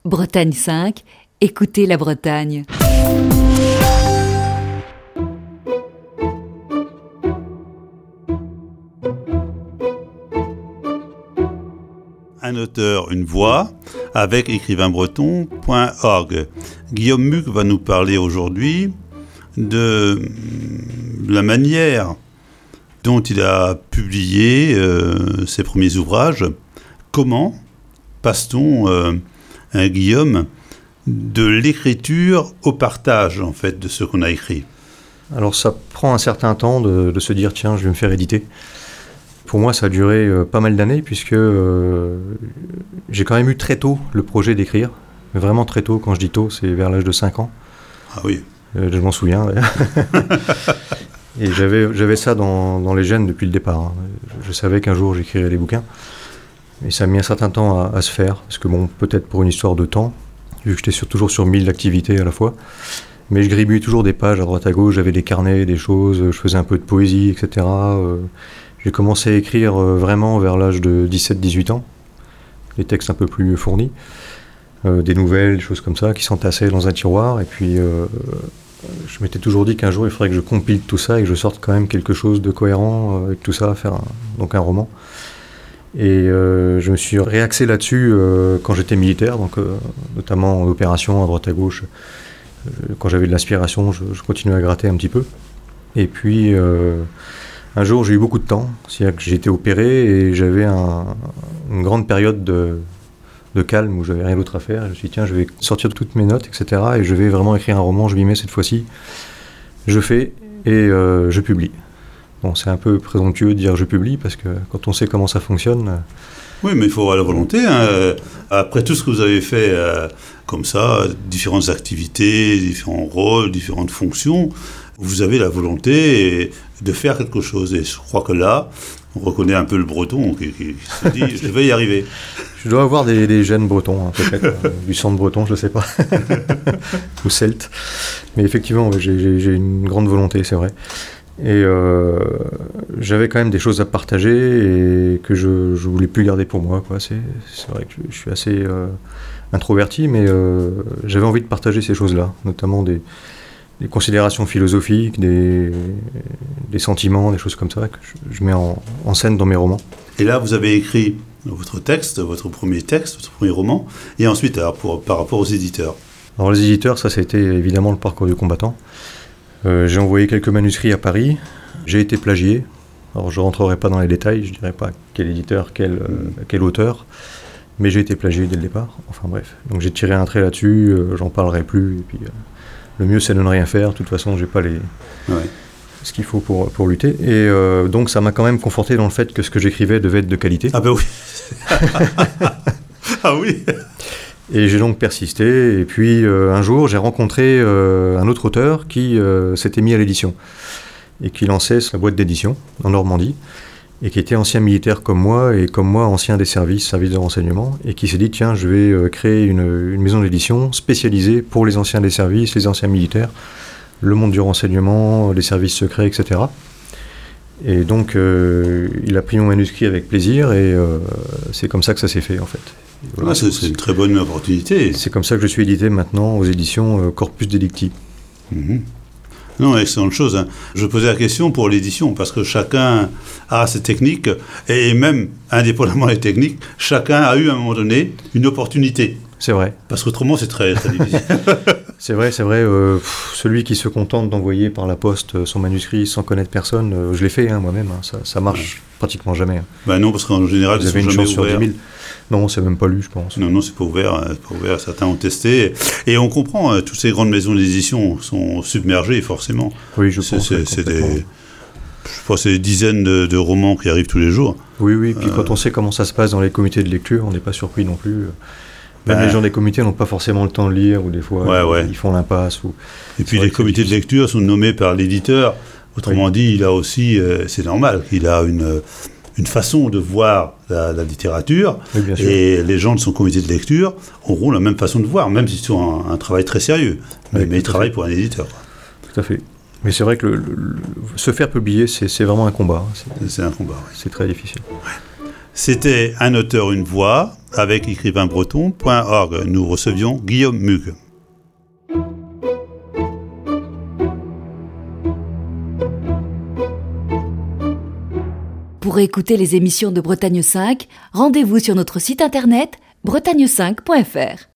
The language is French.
Bretagne 5, écoutez la Bretagne. Un auteur, une voix, avec écrivainbreton.org. Guillaume Muc va nous parler aujourd'hui de la manière dont il a publié ses premiers ouvrages. Comment passe-t-on, Guillaume, de l'écriture au partage, en fait, de ce qu'on a écrit? Alors ça prend un certain temps de se dire, tiens, je vais me faire éditer. Pour moi, ça a duré pas mal d'années, puisque j'ai quand même eu très tôt le projet d'écrire. Vraiment très tôt, quand je dis tôt, c'est vers l'âge de 5 ans. Ah oui. Je m'en souviens, d'ailleurs. Et j'avais ça dans les gènes depuis le départ. Hein. Je savais qu'un jour, j'écrirais des bouquins. Et ça a mis un certain temps à se faire, parce que bon, peut-être pour une histoire de temps, vu que j'étais toujours sur 1000 activités à la fois. Mais je gribouillais toujours des pages à droite à gauche, j'avais des carnets, des choses, je faisais un peu de poésie, etc. J'ai commencé à écrire vraiment vers l'âge de 17-18 ans, des textes un peu plus fournis, des nouvelles, des choses comme ça, qui s'entassaient dans un tiroir. Et puis, je m'étais toujours dit qu'un jour, il faudrait que je compile tout ça et que je sorte quand même quelque chose de cohérent avec tout ça, faire donc un roman. Et je me suis réaxé là-dessus quand j'étais militaire, donc, notamment en opération à droite à gauche. Quand j'avais de l'inspiration, je continuais à gratter un petit peu. Et puis, un jour, j'ai eu beaucoup de temps. C'est-à-dire que j'ai été opéré et j'avais une grande période de calme où j'avais rien d'autre à faire. Je me suis dit, tiens, je vais sortir toutes mes notes, etc. Et je vais vraiment écrire un roman, je m'y mets cette fois-ci. Je fais et je publie. Bon, c'est un peu présomptueux de dire je publie, parce que quand on sait comment ça fonctionne... Oui, mais il faut avoir la volonté. Hein. Après tout ce que vous avez fait comme ça, différentes activités, différents rôles, différentes fonctions, vous avez la volonté de faire quelque chose. Et je crois que là, on reconnaît un peu le breton qui se dit « je vais y arriver ». Je dois avoir des gènes bretons, hein, peut-être, du sang de breton, je ne sais pas, ou celte. Mais effectivement, j'ai une grande volonté, c'est vrai. Et j'avais quand même des choses à partager et que je voulais plus garder pour moi, quoi. C'est vrai que je suis assez introverti, mais j'avais envie de partager ces choses-là, notamment des considérations philosophiques, des sentiments, des choses comme ça que je mets en scène dans mes romans. Et là, vous avez écrit votre texte, votre premier texte, votre premier roman, et ensuite, alors, par rapport aux éditeurs. Alors les éditeurs, ça a été évidemment le parcours du combattant. J'ai envoyé quelques manuscrits à Paris, j'ai été plagié. Alors je ne rentrerai pas dans les détails, je ne dirai pas quel éditeur, quel auteur, mais j'ai été plagié dès le départ, enfin bref. Donc j'ai tiré un trait là-dessus, j'en parlerai plus, et puis le mieux c'est de ne rien faire, de toute façon j'ai pas ce qu'il faut pour lutter. Et donc ça m'a quand même conforté dans le fait que ce que j'écrivais devait être de qualité. Ah ben oui. Ah oui. Et j'ai donc persisté, et puis un jour j'ai rencontré un autre auteur qui s'était mis à l'édition, et qui lançait sa boîte d'édition en Normandie, et qui était ancien militaire comme moi, et comme moi ancien des services de renseignement, et qui s'est dit tiens, je vais créer une maison d'édition spécialisée pour les anciens des services, les anciens militaires, le monde du renseignement, les services secrets, etc. Et donc il a pris mon manuscrit avec plaisir, et c'est comme ça que ça s'est fait en fait. Voilà, c'est une très bonne opportunité. C'est comme ça que je suis édité maintenant aux éditions Corpus Delicti. Mm-hmm. Non, excellente chose. Hein. Je posais la question pour l'édition, parce que chacun a ses techniques, et même, indépendamment des techniques, chacun a eu à un moment donné une opportunité. C'est vrai. Parce qu'autrement, c'est très, très difficile. C'est vrai. Celui qui se contente d'envoyer par la poste son manuscrit sans connaître personne, je l'ai fait moi-même. Hein, ça marche pratiquement jamais. Hein. Ben non, parce qu'en général, vous avez une chance sur 10 000. Non, c'est même pas lu, je pense. Non, c'est pas ouvert. Certains ont testé. Et on comprend, toutes ces grandes maisons d'édition sont submergées, forcément. Oui, je pense. C'est des dizaines de romans qui arrivent tous les jours. Oui. Puis quand on sait comment ça se passe dans les comités de lecture, on n'est pas surpris non plus. Même les gens des comités n'ont pas forcément le temps de lire, ou des fois, ils font l'impasse. Et puis les comités de lecture sont nommés par l'éditeur. Autrement dit, il a aussi, c'est normal, qu'il a une façon de voir la littérature, oui, et les gens de son comité de lecture auront la même façon de voir, même si c'est un travail très sérieux, mais ils travaillent pour un éditeur. Tout à fait. Mais c'est vrai que se faire publier, c'est vraiment un combat. C'est un combat, oui. C'est très difficile. Ouais. C'était Un auteur, une voix, avec écrivainbreton.org. Nous recevions Guillaume Mugue. Pour écouter les émissions de Bretagne 5, rendez-vous sur notre site internet bretagne5.fr.